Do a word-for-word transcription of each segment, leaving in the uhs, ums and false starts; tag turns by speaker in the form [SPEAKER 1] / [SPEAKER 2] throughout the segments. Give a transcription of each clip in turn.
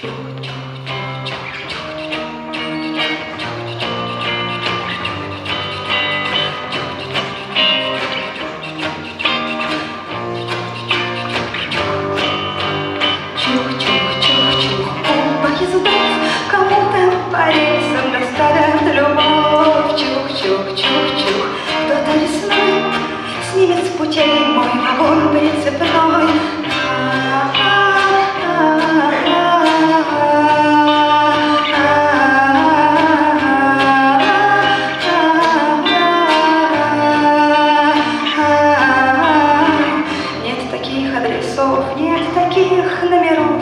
[SPEAKER 1] Снимет с путей мой вагон прицепной. Нет таких адресов, нет таких номеров.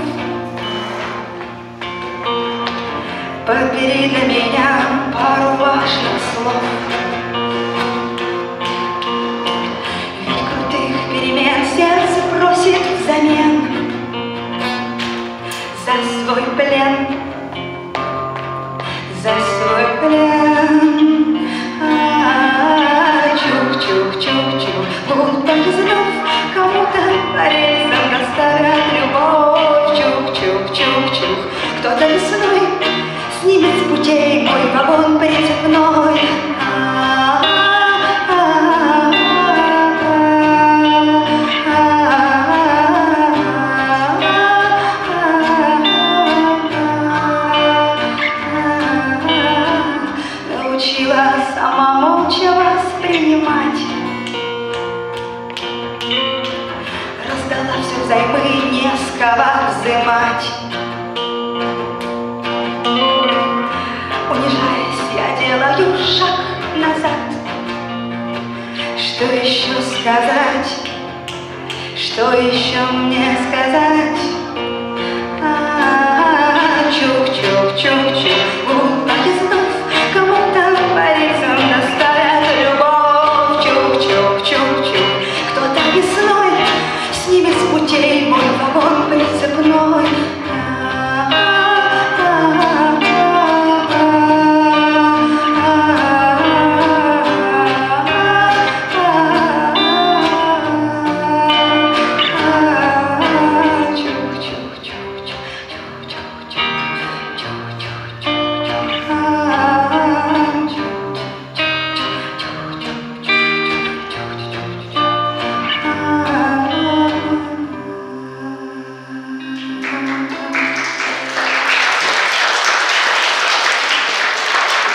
[SPEAKER 1] Подбери для меня пару важных слов. Сердце просит взамен за свой плен, за свой плен. Чух-чух-чух-чух, будто взнов кому-то по рельсам доставят любовь. Чух-чух-чух-чух, кто-то весной снимет с путей мой вагон прицепной. Сама молча воспринимать, раздала все взаймы, не с кого взымать. Унижаясь, я делаю шаг назад. Что еще сказать? Что еще мне сказать?